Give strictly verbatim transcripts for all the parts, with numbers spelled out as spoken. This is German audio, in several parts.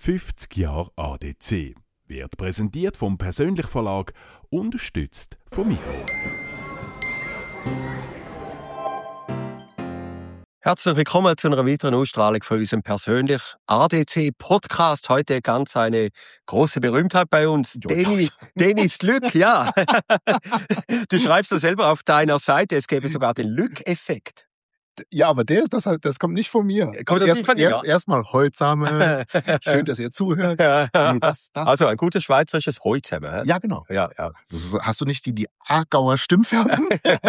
fünfzig Jahre A D C. Wird präsentiert vom Persönlich Verlag, unterstützt vom Migros. Herzlich willkommen zu einer weiteren Ausstrahlung von unserem Persönlich A D C-Podcast. Heute ganz eine große Berühmtheit bei uns. Deni, Denis Lück, ja. Du schreibst das selber auf deiner Seite, es gäbe sogar den Lück-Effekt. Ja, aber der ist das halt, das kommt nicht von mir. Kommt das erst, nicht von dir? Erst, erstmal Heutzame. Schön, dass ihr zuhört. Ja. Nee, das, das. Also ein gutes schweizerisches Heutzame. Ja, genau. Ja, ja. Das, hast du nicht die, die Aargauer Stimmfärbung?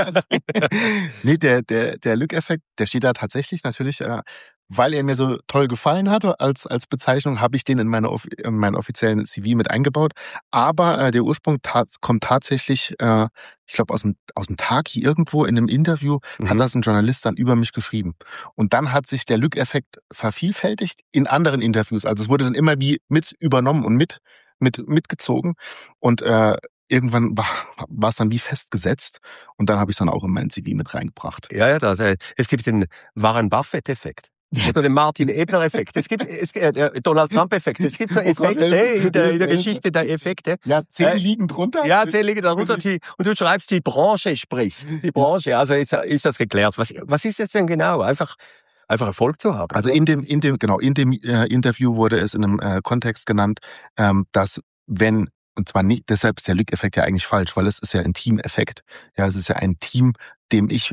Nee, der, der, der Lück-Effekt, der steht da tatsächlich natürlich, äh, weil er mir so toll gefallen hatte als, als Bezeichnung, habe ich den in, meine, in meinen offiziellen C V mit eingebaut. Aber äh, der Ursprung tat, kommt tatsächlich, äh, ich glaube, aus dem, aus dem Tag hier irgendwo in einem Interview, mhm. hat das ein Journalist dann über mich geschrieben. Und dann hat sich der Lück-Effekt vervielfältigt in anderen Interviews. Also es wurde dann immer wie mit übernommen und mit, mit mitgezogen. Und äh, irgendwann war, war es dann wie festgesetzt. Und dann habe ich es dann auch in meinen C V mit reingebracht. Ja, ja, das, äh, es gibt den Warren Buffett-Effekt. Oder den Martin-Ebner-Effekt. Es gibt, es gibt äh, Donald Trump-Effekt. Es gibt so Effekte in der, in der Geschichte der Effekte. Ja, zehn äh, liegen drunter. Ja, zehn liegen darunter. Die, und du schreibst, die Branche spricht. Die Branche, also ist, ist das geklärt. Was, was ist jetzt denn genau? Einfach, einfach Erfolg zu haben. Also in dem, in dem, genau, in dem äh, Interview wurde es in einem äh, Kontext genannt, ähm, dass wenn, und zwar nicht, deshalb ist der Lück-Effekt ja eigentlich falsch, weil es ist ja ein Team-Effekt. Ja, es ist ja ein Team, dem ich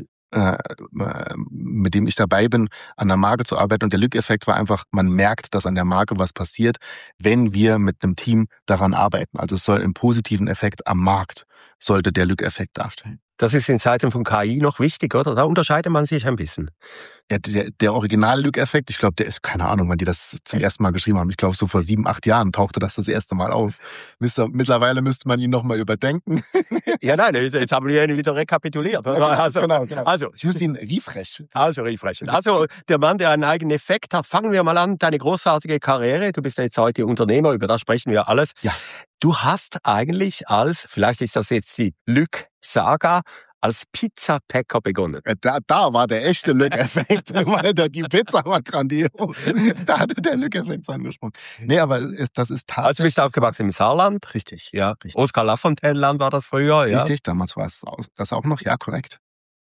mit dem ich dabei bin, an der Marke zu arbeiten. Und der Lück-Effekt war einfach, man merkt, dass an der Marke was passiert, wenn wir mit einem Team daran arbeiten. Also es soll einen positiven Effekt am Markt, sollte der Lück-Effekt darstellen. Das ist in Zeiten von K I noch wichtig, oder? Da unterscheidet man sich ein bisschen. Ja, der, der Original-Lück-Effekt, ich glaube, der ist, keine Ahnung, wann die das zum ersten Mal geschrieben haben. Ich glaube, so vor sieben, acht Jahren tauchte das das erste Mal auf. Mittlerweile müsste man ihn nochmal überdenken. Ja, nein, jetzt haben wir ihn wieder rekapituliert. Oder? Also, genau, genau. Also, ich müsste ihn refreshen. Also refreshen. Also der Mann, der einen eigenen Effekt hat. Fangen wir mal an, deine großartige Karriere. Du bist jetzt heute Unternehmer, über das sprechen wir alles. Ja. Du hast eigentlich als, vielleicht ist das jetzt die Lück-Saga, als Pizza-Packer begonnen. Da, da war der echte Lück-Effekt. Die Pizza war grandios. Da hatte der Lück-Effekt seinen Ursprung. Nee, aber das ist tatsächlich... Also bist du aufgewachsen im Saarland? Richtig. Ja, richtig. Oskar Lafontaine-Land war das früher, ja? Richtig, damals war es das auch noch, ja, korrekt.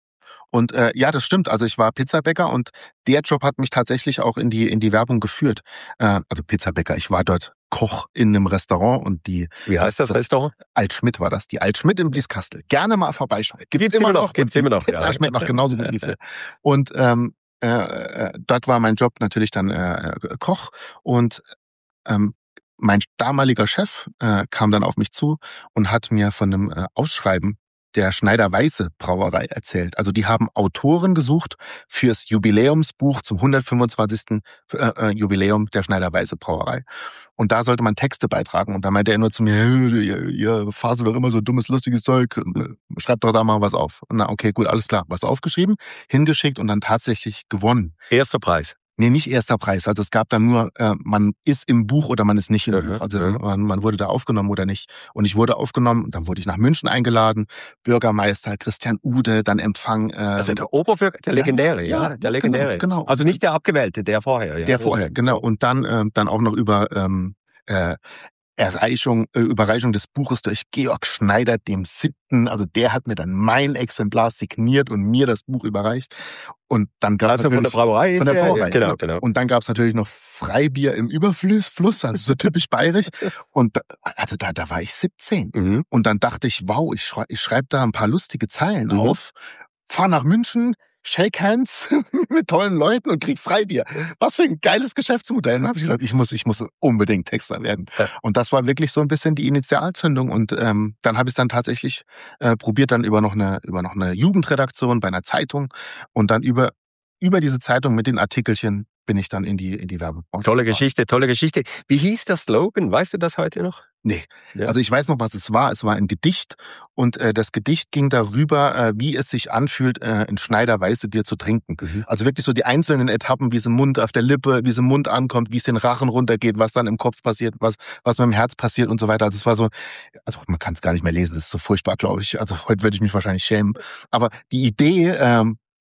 Und äh, ja, das stimmt. Also ich war Pizzabäcker und der Job hat mich tatsächlich auch in die in die Werbung geführt. Äh, also Pizzabäcker, ich war dort Koch in einem Restaurant und die... Wie heißt das, das Restaurant? Altschmidt war das. Die Altschmidt in Blieskastel. Gerne mal vorbeischauen. Gibt's immer noch. Gibt's immer noch. Pizza ja. Schmeckt noch genauso gut wie früher. Und ähm, äh, dort war mein Job natürlich dann äh, Koch und ähm, mein damaliger Chef äh, kam dann auf mich zu und hat mir von einem äh, Ausschreiben der Schneider-Weiße Brauerei erzählt. Also die haben Autoren gesucht fürs Jubiläumsbuch zum hundertfünfundzwanzigsten Äh, Jubiläum der Schneider-Weiße Brauerei. Und da sollte man Texte beitragen. Und da meinte er nur zu mir, hey, ihr, ihr faselt doch immer so dummes, lustiges Zeug, schreibt doch da mal was auf. Und na, okay, gut, alles klar. Was aufgeschrieben, hingeschickt und dann tatsächlich gewonnen. Erster Preis. Nee, nicht erster Preis. Also es gab dann nur, äh, man ist im Buch oder man ist nicht im Mhm. Buch. Also man, man wurde da aufgenommen oder nicht. Und ich wurde aufgenommen, dann wurde ich nach München eingeladen. Bürgermeister Christian Ude, dann Empfang. Äh, also der Oberbürger, der Legendäre, ja, ja der Legendäre. Genau, genau. Also nicht der Abgewählte, der vorher. Ja. Der vorher, genau. Und dann, äh, dann auch noch über ähm, äh, Erreichung, äh, Überreichung des Buches durch Georg Schneider, dem Siebten. Also der hat mir dann mein Exemplar signiert und mir das Buch überreicht. Und dann gab es also von der Brauerei. Von der Brauerei, ja, genau, genau. Und dann gab es natürlich noch Freibier im Überfluss, Fluss, also so typisch bayerisch. Und da, also da, da war ich siebzehn. Mhm. Und dann dachte ich, wow, ich, schrei, ich schreibe da ein paar lustige Zeilen mhm. auf, fahr nach München, Shake Hands mit tollen Leuten und krieg Freibier. Was für ein geiles Geschäftsmodell. Dann habe ich gedacht, ich muss, ich muss unbedingt Texter werden. Ja. Und das war wirklich so ein bisschen die Initialzündung. Und ähm, dann habe ich es dann tatsächlich äh, probiert, dann über noch eine über noch eine Jugendredaktion bei einer Zeitung und dann über über diese Zeitung mit den Artikelchen bin ich dann in die in die Werbebranche. Tolle Geschichte, tolle Geschichte. Wie hieß der Slogan? Weißt du das heute noch? Nee. Ja. Also ich weiß noch, was es war. Es war ein Gedicht und äh, das Gedicht ging darüber, äh, wie es sich anfühlt, äh, ein Schneider Weißebier zu trinken. Mhm. Also wirklich so die einzelnen Etappen, wie es im Mund, auf der Lippe, wie es im Mund ankommt, wie es den Rachen runtergeht, was dann im Kopf passiert, was was mit dem Herz passiert und so weiter. Also es war so, also man kann es gar nicht mehr lesen, das ist so furchtbar, glaube ich. Also heute würde ich mich wahrscheinlich schämen. Aber die Idee, ähm,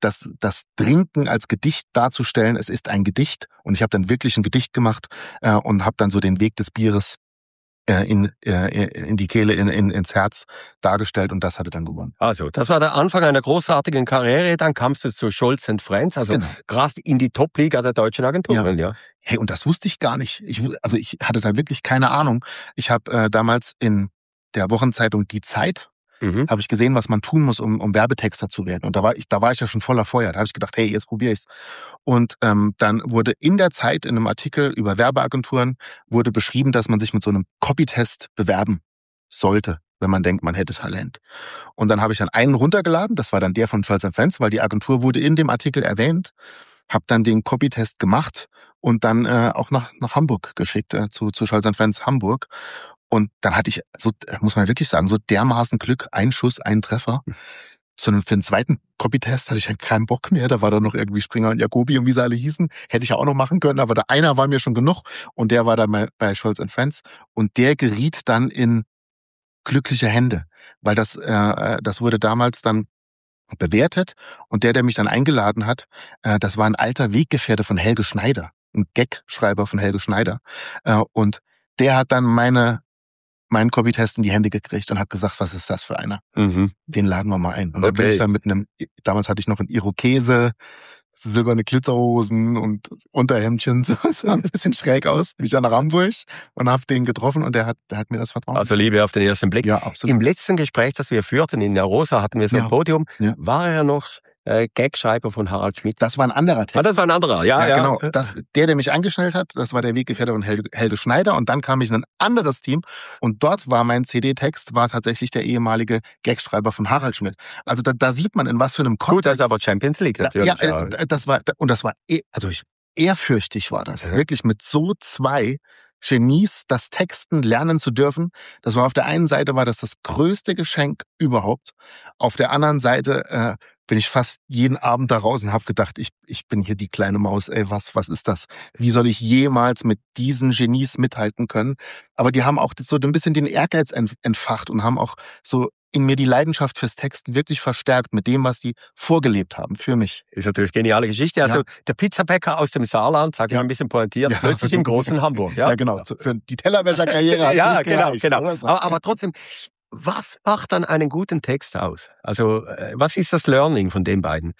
das, das Trinken als Gedicht darzustellen. Es ist ein Gedicht und ich habe dann wirklich ein Gedicht gemacht äh, und habe dann so den Weg des Bieres äh, in, äh, in die Kehle, in, in, ins Herz dargestellt und das hatte dann gewonnen. Also, das war der Anfang einer großartigen Karriere, dann kamst du zu Scholz and Friends, also Genau. krass in die Top-Liga der deutschen Agenturen, ja. ja. Hey, und das wusste ich gar nicht. Ich, also ich hatte da wirklich keine Ahnung. Ich habe äh, damals in der Wochenzeitung Die Zeit Mhm. habe ich gesehen, was man tun muss, um, um Werbetexter zu werden. Und da war ich, da war ich ja schon voller Feuer. Da habe ich gedacht, hey, jetzt probiere ich's. Und ähm, dann wurde in der Zeit in einem Artikel über Werbeagenturen wurde beschrieben, dass man sich mit so einem Copytest bewerben sollte, wenn man denkt, man hätte Talent. Und dann habe ich dann einen runtergeladen. Das war dann der von Scholz and Friends, weil die Agentur wurde in dem Artikel erwähnt. Habe dann den Copytest gemacht und dann äh, auch nach nach Hamburg geschickt äh, zu zu Scholz and Friends Hamburg. Und dann hatte ich, so muss man wirklich sagen, so dermaßen Glück, ein Schuss, ein Treffer. So für den zweiten Copytest hatte ich halt keinen Bock mehr. Da war dann noch irgendwie Springer und Jacobi und wie sie alle hießen. Hätte ich ja auch noch machen können, aber der einer war mir schon genug. Und der war dann bei, bei Scholz and Friends. Und der geriet dann in glückliche Hände. Weil das, äh, das wurde damals dann bewertet. Und der, der mich dann eingeladen hat, äh, das war ein alter Weggefährte von Helge Schneider. Ein Gag-Schreiber von Helge Schneider. Äh, und der hat dann meine meinen Copytest in die Hände gekriegt und hat gesagt, was ist das für einer? Mhm. Den laden wir mal ein. Und okay. Da bin ich dann mit einem, damals hatte ich noch einen Irokese, silberne Glitterhosen und Unterhemdchen, so sah ein bisschen schräg aus. Bin ich dann nach Hamburg und habe den getroffen und der hat, der hat mir das vertraut. Also Liebe auf den ersten Blick. Ja, absolut. Im letzten Gespräch, das wir führten in der Rosa, hatten wir so ein ja. Podium, ja. war er noch äh, Gagschreiber von Harald Schmidt. Das war ein anderer Text. Ah, das war ein anderer, ja. ja, ja. Genau, das, der, der mich angeschnallt hat, das war der Weggefährte von Helge, Helge Schneider und dann kam ich in ein anderes Team und dort war mein C D-Text, war tatsächlich der ehemalige Gagschreiber von Harald Schmidt. Also da, da sieht man, in was für einem Kontext. Gut, das ist aber Champions League natürlich. Da, ja, äh, das war, und das war, also ich, ehrfürchtig war das. Ja. Wirklich mit so zwei Genies das Texten lernen zu dürfen. Das war auf der einen Seite war das das größte Geschenk überhaupt. Auf der anderen Seite äh, bin ich fast jeden Abend da raus und habe gedacht, ich ich bin hier die kleine Maus. Ey, was was ist das? Wie soll ich jemals mit diesen Genies mithalten können? Aber die haben auch so ein bisschen den Ehrgeiz entfacht und haben auch so in mir die Leidenschaft fürs Texten wirklich verstärkt mit dem, was sie vorgelebt haben für mich. Ist natürlich eine geniale Geschichte. Also ja. Der Pizzabäcker aus dem Saarland, sag ich ja. mal ein bisschen pointiert, ja. plötzlich im großen Hamburg. Ja, ja genau. Für die Tellerwäscher-Karriere hat es ja, nicht genau, gereicht, genau. Aber, aber trotzdem, was macht dann einen guten Text aus? Also was ist das Learning von den beiden?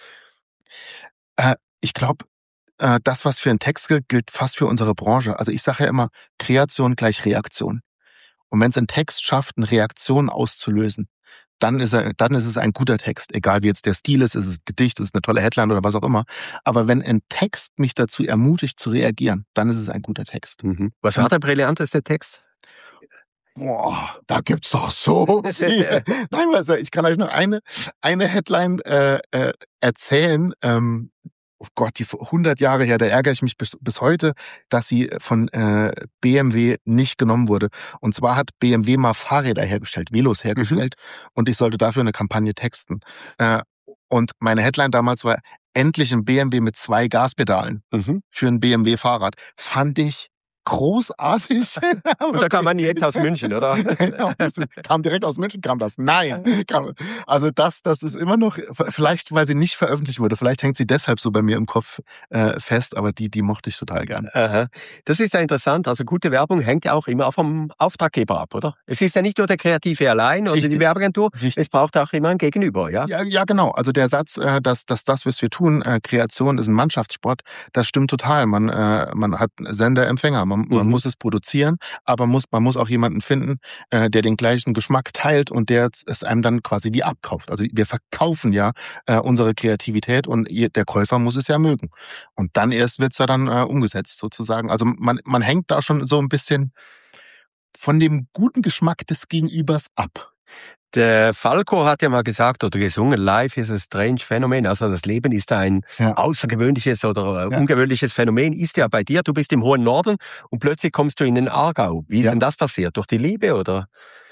Äh, ich glaube, äh, das, was für einen Text gilt, gilt fast für unsere Branche. Also ich sage ja immer, Kreation gleich Reaktion. Und wenn es ein Text schafft, eine Reaktion auszulösen, dann ist er, dann ist es ein guter Text. Egal wie jetzt der Stil ist, ist es ein Gedicht, ist es eine tolle Headline oder was auch immer. Aber wenn ein Text mich dazu ermutigt zu reagieren, dann ist es ein guter Text. Mhm. Was war der brillanteste Text? Boah, da gibt's doch so viel. Nein, also ich kann euch noch eine eine Headline äh, äh, erzählen. Ähm, oh Gott, die hundert Jahre her, da ärgere ich mich bis, bis heute, dass sie von äh, B M W nicht genommen wurde. Und zwar hat B M W mal Fahrräder hergestellt, Velos hergestellt, mhm. und ich sollte dafür eine Kampagne texten. Äh, und meine Headline damals war, endlich ein B M W mit zwei Gaspedalen mhm. für ein B M W-Fahrrad. Fand ich großartig. Und da kam man direkt aus München, oder? Genau, kam direkt aus München, kam das. Nein. Kam, also das, das ist immer noch, vielleicht weil sie nicht veröffentlicht wurde, vielleicht hängt sie deshalb so bei mir im Kopf äh, fest, aber die, die mochte ich total gern. Aha. Das ist ja interessant, also gute Werbung hängt ja auch immer vom Auftraggeber ab, oder? Es ist ja nicht nur der Kreative allein oder Richtig. Die Werbeagentur, Richtig. Es braucht auch immer ein Gegenüber, ja? Ja, ja genau. Also der Satz, äh, dass, dass das, was wir tun, äh, Kreation ist ein Mannschaftssport, das stimmt total. Man, äh, man hat Sender, Empfänger, Man, man mhm. muss es produzieren, aber muss, man muss auch jemanden finden, äh, der den gleichen Geschmack teilt und der es einem dann quasi wie abkauft. Also wir verkaufen ja äh, unsere Kreativität und der Käufer muss es ja mögen. Und dann erst wird's ja dann äh, umgesetzt sozusagen. Also man, man hängt da schon so ein bisschen von dem guten Geschmack des Gegenübers ab. Der Falco hat ja mal gesagt oder gesungen, Life is a strange phenomenon. Also das Leben ist ein ja. außergewöhnliches oder ja. ungewöhnliches Phänomen. Ist ja bei dir, du bist im hohen Norden und plötzlich kommst du in den Aargau. Wie ja. ist denn das passiert? Durch die Liebe oder?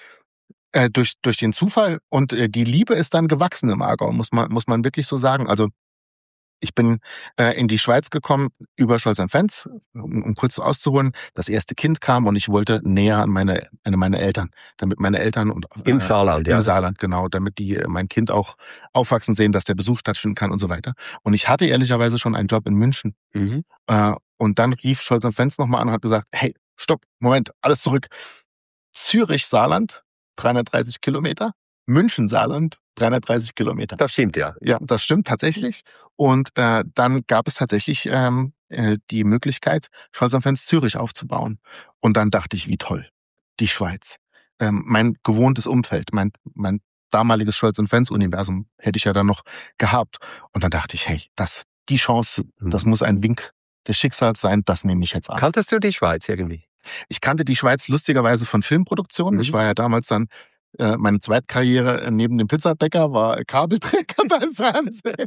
Äh, durch, durch den Zufall und äh, die Liebe ist dann gewachsen im Aargau, muss man, muss man wirklich so sagen. Also ich bin äh, in die Schweiz gekommen über Scholz und Wenz, um, um kurz auszuholen. Das erste Kind kam und ich wollte näher an meine, an meine Eltern, damit meine Eltern und äh, im Saarland, im ja. Saarland, genau, damit die äh, mein Kind auch aufwachsen sehen, dass der Besuch stattfinden kann und so weiter. Und ich hatte ehrlicherweise schon einen Job in München. Mhm. Äh, und dann rief Scholz und Wenz nochmal an und hat gesagt, hey, stopp, Moment, alles zurück. Zürich-Saarland, dreihundertdreißig Kilometer. München-Saarland, dreihundertdreißig Kilometer. Das stimmt, ja. Ja, das stimmt tatsächlich. Und äh, dann gab es tatsächlich ähm, äh, die Möglichkeit, Scholz und Wenz Zürich aufzubauen. Und dann dachte ich, wie toll, die Schweiz. Ähm, mein gewohntes Umfeld, mein, mein damaliges Scholz und Wenz Universum hätte ich ja dann noch gehabt. Und dann dachte ich, hey, das, die Chance, Mhm. das muss ein Wink des Schicksals sein, das nehme ich jetzt an. Kanntest du die Schweiz irgendwie? Ich kannte die Schweiz lustigerweise von Filmproduktionen. Mhm. Ich war ja damals dann, äh, meine Zweitkarriere neben dem Pizzabäcker war Kabelträger beim Fernsehen.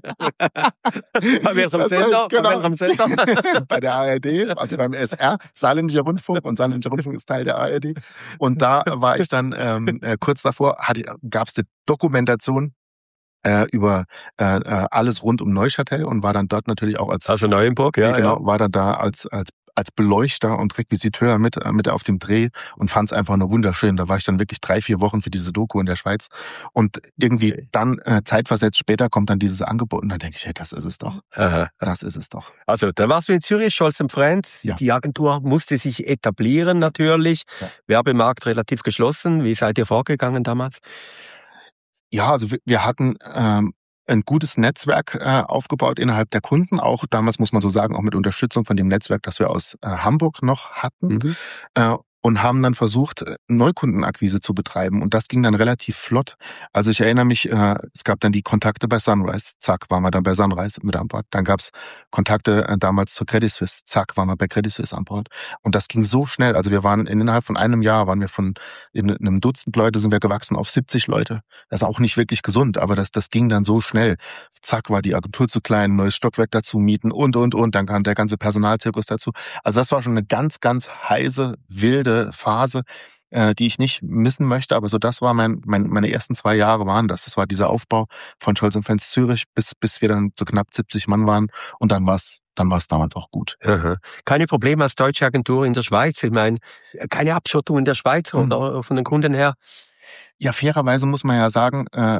Bei welchem Das heißt, Sender? genau. Bei welchem Sender? Bei der A R D, also beim S R, Saarländischer Rundfunk, und Saarländischer Rundfunk ist Teil der A R D. Und da war ich dann ähm, äh, kurz davor, gab es eine Dokumentation äh, über äh, äh, alles rund um Neuchâtel und war dann dort natürlich auch als Also Neuenburg, ja. ja, genau, ja. war dann da als als als Beleuchter und Requisiteur mit äh, mit auf dem Dreh und fand es einfach nur wunderschön. Da war ich dann wirklich drei, vier Wochen für diese Doku in der Schweiz und irgendwie Okay. dann äh, zeitversetzt später kommt dann dieses Angebot und dann denke ich, hey, das ist es doch, Aha. das ist es doch. Also, da warst du in Zürich, Scholz und Wenz. Ja. Die Agentur musste sich etablieren natürlich. Ja. Werbemarkt relativ geschlossen. Wie seid ihr vorgegangen damals? Ja, also wir, wir hatten ähm, ein gutes Netzwerk äh, aufgebaut innerhalb der Kunden, auch damals muss man so sagen, auch mit Unterstützung von dem Netzwerk, das wir aus äh, Hamburg noch hatten. Mhm. Äh, und haben dann versucht, Neukundenakquise zu betreiben. Und das ging dann relativ flott. Also ich erinnere mich, äh, es gab dann die Kontakte bei Sunrise. Zack, waren wir dann bei Sunrise mit an Bord. Dann gab es Kontakte äh, damals zur Credit Suisse. Zack, waren wir bei Credit Suisse an Bord. Und das ging so schnell. Also wir waren innerhalb von einem Jahr, waren wir von in einem Dutzend Leute sind wir gewachsen auf siebzig Leute. Das ist auch nicht wirklich gesund, aber das, das ging dann so schnell. Zack, war die Agentur zu klein, neues Stockwerk dazu mieten und, und, und. Dann kam der ganze Personalzirkus dazu. Also das war schon eine ganz, ganz heiße, wilde Phase, äh, die ich nicht missen möchte. Aber so das war mein, mein meine ersten zwei Jahre waren das. Das war dieser Aufbau von Scholz und Wenz Zürich, bis bis wir dann so knapp siebzig Mann waren. Und dann war es dann war es damals auch gut. Aha. Keine Probleme als deutsche Agentur in der Schweiz. Ich meine, keine Abschottung in der Schweiz Mhm. oder von den Kunden her. Ja, fairerweise muss man ja sagen, äh,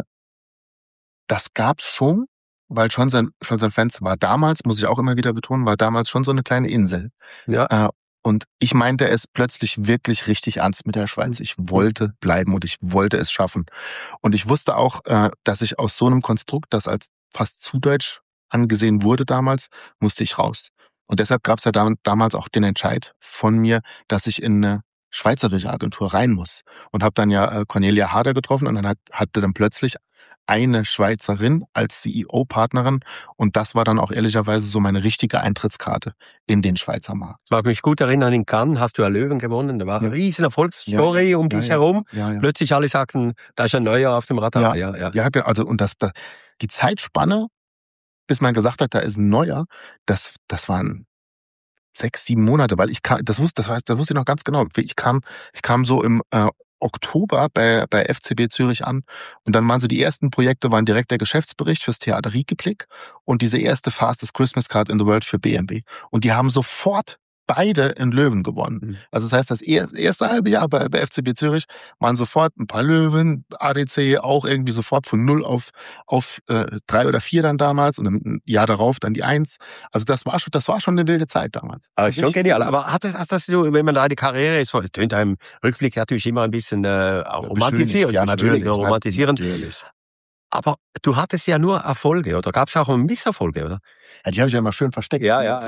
das gab's schon, weil Scholz und Scholz und Wenz war damals, muss ich auch immer wieder betonen, war damals schon so eine kleine Insel. Ja. Äh, Und ich meinte es plötzlich wirklich richtig ernst mit der Schweiz. Ich wollte bleiben und ich wollte es schaffen. Und ich wusste auch, äh, dass ich aus so einem Konstrukt, das als fast zu deutsch angesehen wurde damals, musste ich raus. Und deshalb gab es ja dam- damals auch den Entscheid von mir, dass ich in eine schweizerische Agentur rein muss. Und habe dann ja äh, Cornelia Harder getroffen und dann hat, hatte dann plötzlich eine Schweizerin als C E O-Partnerin und das war dann auch ehrlicherweise so meine richtige Eintrittskarte in den Schweizer Markt. Ich mag mich gut erinnern, in Cannes hast du ja Löwen gewonnen. Da war eine Ja. riesen Erfolgsstory um Ja, dich ja. herum. Ja, ja. Plötzlich alle sagten, da ist ein Neuer auf dem Radar. Ja. Ja, ja. Ja, ge- also und das, da, die Zeitspanne, bis man gesagt hat, da ist ein Neuer, das, das waren sechs, sieben Monate, weil ich kam, das wusste, das weiß, das wusste ich noch ganz genau. Ich kam, ich kam so im äh, Oktober bei bei F C B Zürich an und dann waren so die ersten Projekte waren direkt der Geschäftsbericht fürs Theater Riekeblick und diese erste Fastest Christmas Card in the World für B M W und die haben sofort beide in Löwen gewonnen. Mhm. Also das heißt, das er- erste halbe Jahr bei, bei F C B Zürich waren sofort ein paar Löwen, A D C auch irgendwie sofort von null auf auf äh, drei oder vier dann damals und ein Jahr darauf dann die eins. Also das war schon, das war schon eine wilde Zeit damals. Ah, schon genial. Aber hat das, hast das so, wenn man deine Karriere ist, es tönt einem Rückblick natürlich immer ein bisschen äh, auch romantisierend. Ja, natürlich. Beschönigend, romantisierend. Natürlich. Aber du hattest ja nur Erfolge, oder gab es auch Misserfolge, oder? Ja, die habe ich ja immer schön versteckt. Ja, ja.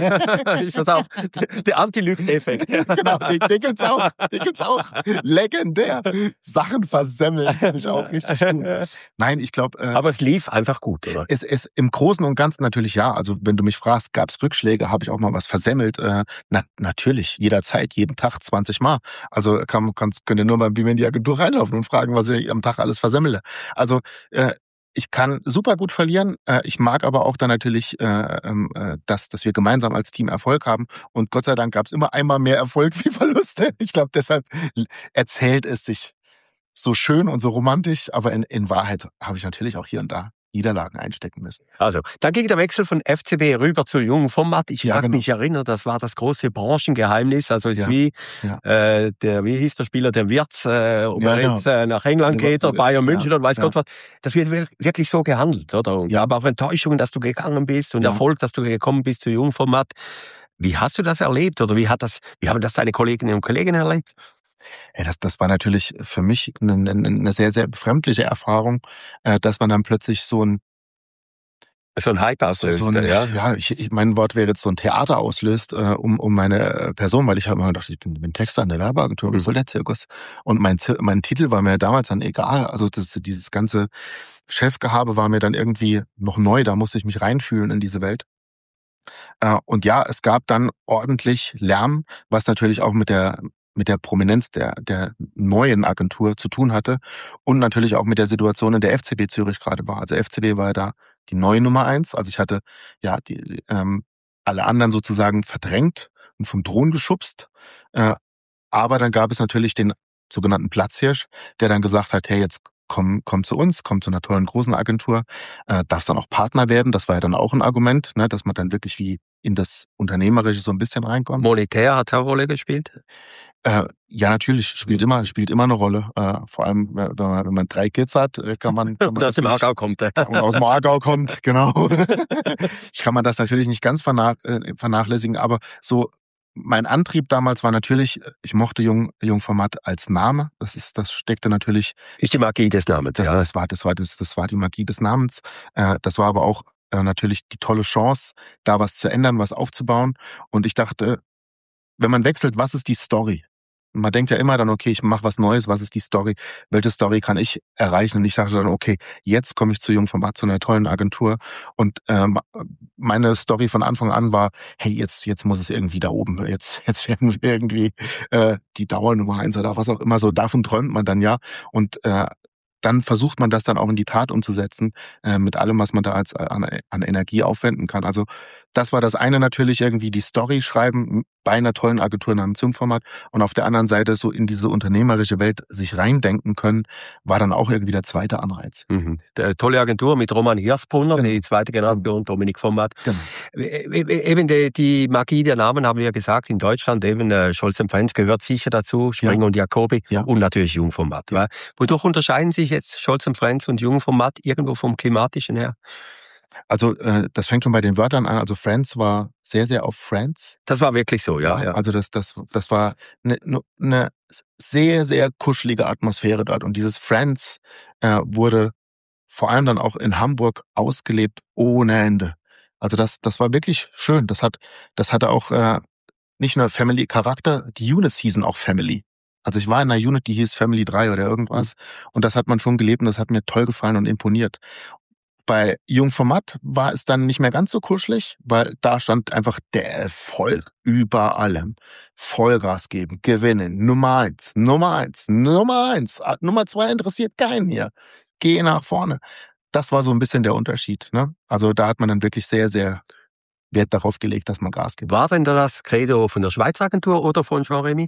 Ist das auch der Anti-Lügen-Effekt? Genau, den, den gibt's auch. Den gibt's auch. Legendär. Sachen versemmeln. Finde ich auch richtig gut. Nein, ich glaube. Äh, Aber es lief einfach gut, oder? Es ist im Großen und Ganzen natürlich ja. Also wenn du mich fragst, gab es Rückschläge, habe ich auch mal was versemmelt? Äh, na, natürlich, jederzeit, jeden Tag zwanzig Mal. Also kann, kannst, könnt ihr nur mal bei mir in die Agentur reinlaufen und fragen, was ich am Tag alles versemmele. Also äh, ich kann super gut verlieren. Äh, ich mag aber auch dann natürlich, äh, äh, dass, dass wir gemeinsam als Team Erfolg haben. Und Gott sei Dank gab es immer einmal mehr Erfolg wie Verluste. Ich glaube, deshalb erzählt es sich so schön und so romantisch. Aber in, in Wahrheit habe ich natürlich auch hier und da Niederlagen einstecken müssen. Also, dann ging der Wechsel von F C B rüber zu Jungformat. Ich Ja, mag genau. mich erinnern, das war das große Branchengeheimnis. Also ist Ja, wie ja. äh, der, wie hieß der Spieler, der Wirtz, äh, ob Ja, er genau. jetzt äh, nach England geht oder Bayern München Ja, oder weiß ja. Gott was. Das wird wir- wirklich so gehandelt, oder? Und Ja. aber auch Enttäuschungen, dass du gegangen bist und Ja. Erfolg, dass du gekommen bist zu Jungformat. Wie hast du das erlebt oder wie hat das, wie haben das deine Kolleginnen und Kollegen erlebt? Ja, das, das war natürlich für mich eine, eine, eine sehr, sehr befremdliche Erfahrung, äh, dass man dann plötzlich so ein, So ein Hype so, auslöst, so ein ja. ja, ich, ich, mein Wort wäre jetzt so ein Theater auslöst äh, um, um meine äh, Person, weil ich habe immer gedacht, ich bin, bin Texter an der Werbeagentur, was Mhm. soll der Zirkus? Und mein, Zir- mein Titel war mir damals dann egal, also das, dieses ganze Chefgehabe war mir dann irgendwie noch neu, da musste ich mich reinfühlen in diese Welt. Äh, und ja, es gab dann ordentlich Lärm, was natürlich auch mit der mit der Prominenz der der neuen Agentur zu tun hatte und natürlich auch mit der Situation, in der F C B Zürich gerade war. Also F C B war ja da die neue Nummer eins. Also ich hatte ja die ähm, alle anderen sozusagen verdrängt und vom Thron geschubst. Äh, aber dann gab es natürlich den sogenannten Platzhirsch, der dann gesagt hat, hey, jetzt komm, komm zu uns, komm zu einer tollen großen Agentur, äh, darfst dann auch Partner werden. Das war ja dann auch ein Argument, ne, dass man dann wirklich wie in das Unternehmerische so ein bisschen reinkommt. Monetär hat eine Rolle gespielt. Äh, ja, natürlich, spielt immer, spielt immer eine Rolle. Äh, vor allem, wenn man, wenn man drei Kids hat, äh, kann man, kann man Das im nicht- Aargau kommt. äh. und aus dem Aargau kommt, genau. Kann man das natürlich nicht ganz vernach, äh, vernachlässigen, aber so mein Antrieb damals war natürlich, ich mochte Jung, Jungformat als Name. Das ist, das steckte natürlich, Ist die Magie des Namens, das, ja. das war, das war, das, das war die Magie des Namens. Äh, das war aber auch äh, natürlich die tolle Chance, da was zu ändern, was aufzubauen. Und ich dachte, wenn man wechselt, was ist die Story? Und man denkt ja immer dann, okay, ich mache was Neues, was ist die Story? Welche Story kann ich erreichen? Und ich dachte dann, okay, jetzt komme ich zu Jungformat, zu einer tollen Agentur. Und ähm, meine Story von Anfang an war, hey, jetzt jetzt muss es irgendwie da oben, jetzt jetzt werden wir irgendwie äh, die Dauernummer eins oder was auch immer. So davon träumt man dann ja. Und äh, dann versucht man das dann auch in die Tat umzusetzen, äh, mit allem, was man da als an, an Energie aufwenden kann. Also das war das eine natürlich, irgendwie die Story schreiben bei einer tollen Agentur namens Jungformat und auf der anderen Seite so in diese unternehmerische Welt sich reindenken können, war dann auch irgendwie der zweite Anreiz. Mhm. Der, tolle Agentur mit Roman Hirsbrunner, Genau. die zweite Generation, Dominik Format. Genau. Eben die, die Magie der Namen haben wir gesagt, in Deutschland eben äh, Scholz und Friends gehört sicher dazu, Springer Ja. und Jacobi Ja. und natürlich Jungformat. Ja. Ja. Wodurch unterscheiden sich jetzt Scholz und Friends und Jungformat irgendwo vom Klimatischen her? Also äh, das fängt schon bei den Wörtern an. Also Friends war sehr, sehr auf Friends. Das war wirklich so, ja. ja. Also das, das, das war eine, eine sehr, sehr kuschelige Atmosphäre dort. Und dieses Friends äh, wurde vor allem dann auch in Hamburg ausgelebt ohne Ende. Also das, das war wirklich schön. Das hat, das hatte auch äh, nicht nur Family-Charakter, die Units hießen auch Family. Also ich war in einer Unit, die hieß Family drei oder irgendwas. Mhm. Und das hat man schon gelebt und das hat mir toll gefallen und imponiert. Bei Jungformat war es dann nicht mehr ganz so kuschelig, weil da stand einfach der Erfolg über allem. Vollgas geben, gewinnen, Nummer eins, Nummer eins, Nummer eins. Nummer zwei interessiert keinen hier. Geh nach vorne. Das war so ein bisschen der Unterschied. Ne? Also da hat man dann wirklich sehr, sehr Wert darauf gelegt, dass man Gas gibt. War denn das Credo von der Schweizer Agentur oder von Jean-Remy?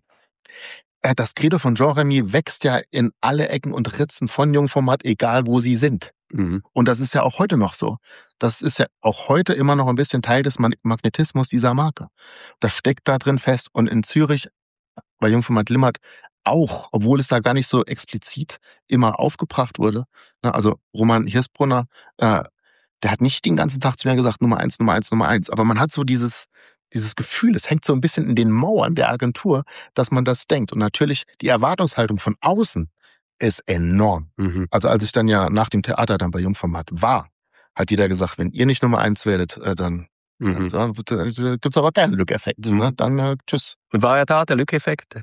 Das Credo von Jean-Remy wächst ja in alle Ecken und Ritzen von Jungformat, egal wo sie sind. Mhm. Und das ist ja auch heute noch so. Das ist ja auch heute immer noch ein bisschen Teil des Magnetismus dieser Marke. Das steckt da drin fest. Und in Zürich, bei Jungformat Limmat, auch, obwohl es da gar nicht so explizit immer aufgebracht wurde. Also Roman Hirsbrunner, äh, der hat nicht den ganzen Tag zu mir gesagt, Nummer eins, Nummer eins, Nummer eins. Aber man hat so dieses, dieses Gefühl, es hängt so ein bisschen in den Mauern der Agentur, dass man das denkt. Und natürlich die Erwartungshaltung von außen ist enorm. Mhm. Also als ich dann ja nach dem Theater dann bei Jungformat war, hat jeder gesagt, wenn ihr nicht Nummer eins werdet, äh, dann Mhm. ja, dann gibt's aber keinen Lückeffekt. Mhm. Ne? Dann äh, tschüss. Und war er da, der Lückeffekt?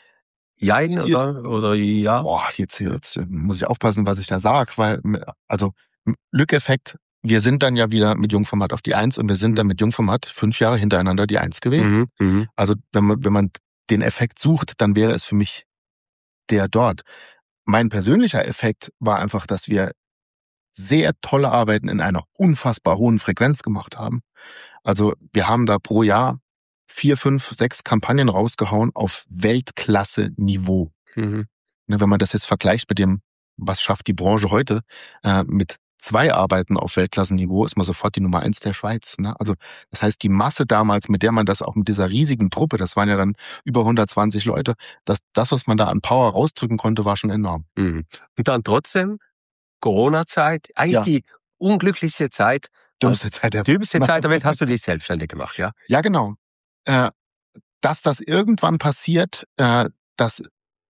Jein Ja. oder, oder ja? Boah, jetzt, jetzt muss ich aufpassen, was ich da sag, weil, also Lückeffekt, wir sind dann ja wieder mit Jungformat auf die Eins und wir sind dann mit Jungformat fünf Jahre hintereinander die Eins gewesen. Mhm. Mhm. Also wenn man, wenn man den Effekt sucht, dann wäre es für mich der dort. Mein persönlicher Effekt war einfach, dass wir sehr tolle Arbeiten in einer unfassbar hohen Frequenz gemacht haben. Also wir haben da pro Jahr vier, fünf, sechs Kampagnen rausgehauen auf Weltklasse-Niveau. Mhm. Ne, wenn man das jetzt vergleicht mit dem, was schafft die Branche heute, äh, mit zwei arbeiten auf Weltklassenniveau, ist man sofort die Nummer eins der Schweiz. Ne? Also das heißt, die Masse damals, mit der man das auch mit dieser riesigen Truppe, das waren ja dann über hundertzwanzig Leute, das, das was man da an Power rausdrücken konnte, war schon enorm. Mhm. Und dann trotzdem Corona-Zeit, eigentlich Ja. die unglücklichste Zeit, Dümmste Zeit der dümmste Zeit der Welt, hast du dich selbstständig gemacht, ja? Ja, genau. Äh, dass das irgendwann passiert, äh, das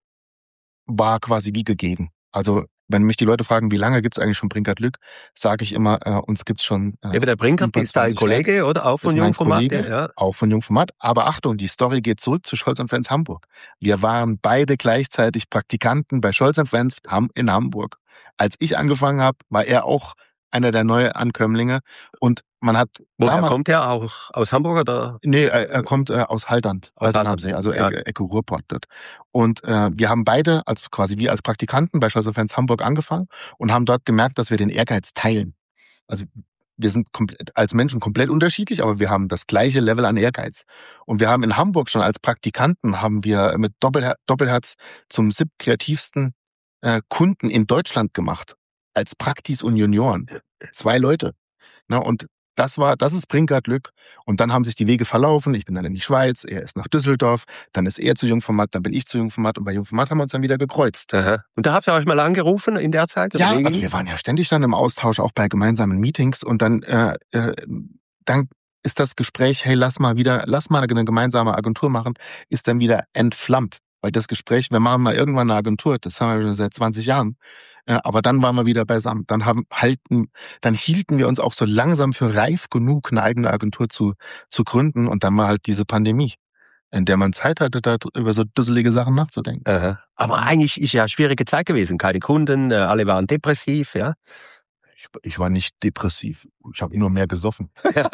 war quasi wie gegeben. Also wenn mich die Leute fragen, wie lange gibt's eigentlich schon Brinkert Lück, sage ich immer, äh, uns gibt's schon äh, Eben der Brinkert über ist dein zwanzig Kollege, Jahre. oder? Auch Das von ist mein Jungformat, Kollege, ja. auch von Jungformat. Aber Achtung, die Story geht zurück zu Scholz und Friends Hamburg. Wir waren beide gleichzeitig Praktikanten bei Scholz und Friends in Hamburg. Als ich angefangen habe, war er auch einer der Neuankömmlinge und man hat Woher damals- kommt er? Auch aus Hamburg, oder? Nee, er, er kommt äh, aus Haltern, Aus Haltern am Haltern, See, also ja. Ecke, Ecke Ruhrpott dort. Und äh, wir haben beide, als quasi wir als Praktikanten bei Scholz und Friends Hamburg angefangen und haben dort gemerkt, dass wir den Ehrgeiz teilen. Also wir sind komplett, als Menschen komplett unterschiedlich, aber wir haben das gleiche Level an Ehrgeiz. Und wir haben in Hamburg schon als Praktikanten, haben wir mit Doppelher- Doppelherz zum siebtkreativsten äh, Kunden in Deutschland gemacht. Als Praktis und Junioren. Zwei Leute. Na, und das war, das ist Brinkert Lück. Und dann haben sich die Wege verlaufen. Ich bin dann in die Schweiz, er ist nach Düsseldorf, dann ist er zu Jungformat, dann bin ich zu Jungformat und bei Jungformat haben wir uns dann wieder gekreuzt. Aha. Und da habt ihr euch mal angerufen in der Zeit? Ja, oder also wir waren ja ständig dann im Austausch, auch bei gemeinsamen Meetings und dann, äh, äh, dann ist das Gespräch, hey, lass mal wieder, lass mal eine gemeinsame Agentur machen, ist dann wieder entflammt. Weil das Gespräch, wir machen mal irgendwann eine Agentur, das haben wir schon seit zwanzig Jahren. Äh, aber dann waren wir wieder beisammen. Dann haben halten, dann hielten wir uns auch so langsam für reif genug, eine eigene Agentur zu zu gründen. Und dann war halt diese Pandemie, in der man Zeit hatte, da über so dusselige Sachen nachzudenken. Aha. Aber eigentlich ist ja eine schwierige Zeit gewesen. Keine Kunden, äh, alle waren depressiv, ja. Ich, ich war nicht depressiv. Ich habe nur mehr gesoffen.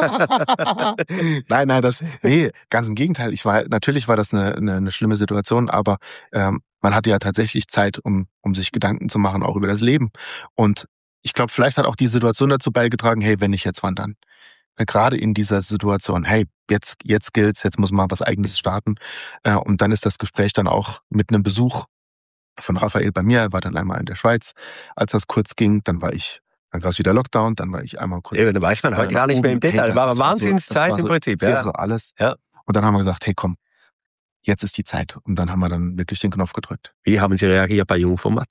nein, nein, das, nee, ganz im Gegenteil. Ich war, natürlich war das eine, eine, eine schlimme Situation, aber ähm, man hatte ja tatsächlich Zeit, um, um sich Gedanken zu machen, auch über das Leben. Und ich glaube, vielleicht hat auch die Situation dazu beigetragen, hey, wenn nicht jetzt, wann dann? Gerade in dieser Situation, hey, jetzt, jetzt gilt's, jetzt muss man was Eigenes starten. Äh, und dann ist das Gespräch dann auch mit einem Besuch von Raphael bei mir, er war dann einmal in der Schweiz, als das kurz ging, dann war ich Dann gab es wieder Lockdown, dann war ich einmal kurz. Ja, da weiß man heute äh, gar nicht mehr im oben. Detail. Hey, War das eine war so- Wahnsinnszeit das war im so Prinzip, ja. irre alles. Ja. Und dann haben wir gesagt, hey komm, jetzt ist die Zeit. Und dann haben wir dann wirklich den Knopf gedrückt. Wie haben Sie reagiert bei Jungformat?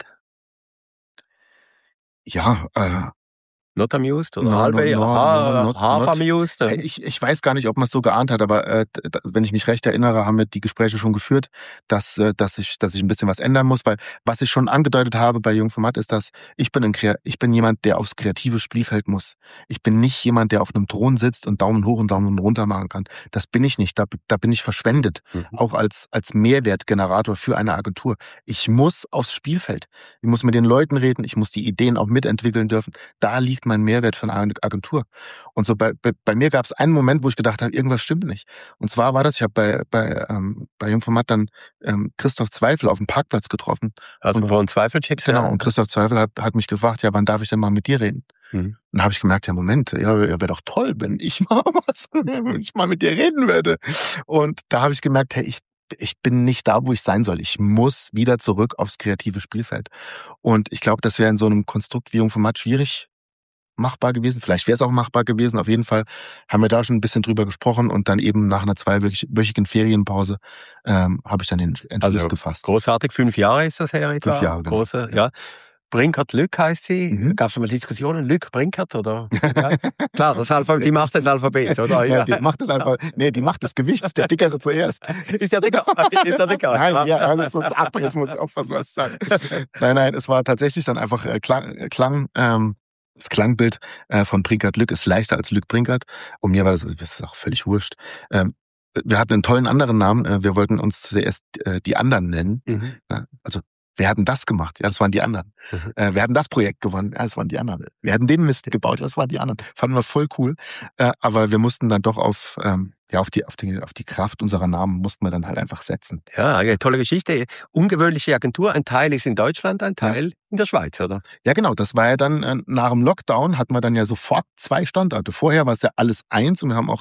Ja, äh, Not amused oder No, halb, no, no, ha- no, not- half not- amused? Äh, Ich, ich weiß gar nicht, ob man es so geahnt hat, aber äh, d- d- wenn ich mich recht erinnere, haben wir die Gespräche schon geführt, dass, äh, dass, ich, dass ich ein bisschen was ändern muss, weil was ich schon angedeutet habe bei Jungformat ist, dass ich bin, ein, Krea- ich bin jemand, der aufs kreative Spielfeld muss. Ich bin nicht jemand, der auf einem Thron sitzt und Daumen hoch und Daumen runter machen kann. Das bin ich nicht. Da, da bin ich verschwendet. Mhm. Auch als, als Mehrwertgenerator für eine Agentur. Ich muss aufs Spielfeld. Ich muss mit den Leuten reden. Ich muss die Ideen auch mitentwickeln dürfen. Da liegt mein Mehrwert für eine Agentur. Und so bei, bei, bei mir gab es einen Moment, wo ich gedacht habe, irgendwas stimmt nicht. Und zwar war das, ich habe bei, bei, ähm, bei Jungformat dann ähm, Christoph Zweifel auf dem Parkplatz getroffen. Also Und- von Zweifelchecks? Genau, ja. und Christoph Zweifel hat, hat mich gefragt, ja, wann darf ich denn mal mit dir reden? Mhm. Dann habe ich gemerkt, ja, Moment, ja, ja wäre doch toll, wenn ich mal was, wenn ich mal mit dir reden würde. Und da habe ich gemerkt, hey, ich ich bin nicht da, wo ich sein soll. Ich muss wieder zurück aufs kreative Spielfeld. Und ich glaube, das wäre in so einem Konstrukt wie Jungformat schwierig machbar gewesen. Vielleicht wäre es auch machbar gewesen. Auf jeden Fall haben wir da schon ein bisschen drüber gesprochen und dann eben nach einer zweiwöchigen Ferienpause ähm, habe ich dann den Entschluss Also, gefasst. Großartig, fünf Jahre ist das her etwa? Fünf Jahre, genau. Große, ja. Brinkert Lück heißt sie. Mhm. Gab es mal Diskussionen? Lück, Brinkert oder? Ja. Klar, das Alphabet, die Macht des Alphabets, oder? Ja, die macht es einfach, nee, die Macht des Gewichts, der Dickere zuerst. Ist ja dicker. Ist ja dicker. Nein, ja, also, ach, jetzt muss ich aufpassen, was ich sage. Nein, nein, es war tatsächlich dann einfach äh, Klang, äh, Klang ähm, das Klangbild äh, von Brinkert Lück ist leichter als Lück Brinkert. Und mir war das, das ist auch völlig wurscht. Ähm, wir hatten einen tollen anderen Namen. Äh, wir wollten uns zuerst äh, die anderen nennen. Mhm. Ja, also, wer hat denn das gemacht? Ja, das waren die anderen. Mhm. Äh, wir hatten das Projekt gewonnen. Ja, das waren die anderen. Wir hatten den Mist gebaut. Das waren die anderen. Fanden wir voll cool. Äh, aber wir mussten dann doch auf, ähm, ja, auf die, auf die, auf die Kraft unserer Namen mussten wir dann halt einfach setzen. Ja, eine tolle Geschichte. Ungewöhnliche Agentur. Ein Teil ist in Deutschland, ein Teil in der Schweiz, oder? Ja, genau. Das war ja dann, äh, nach dem Lockdown hatten wir dann ja sofort zwei Standorte. Vorher war es ja alles eins und wir haben auch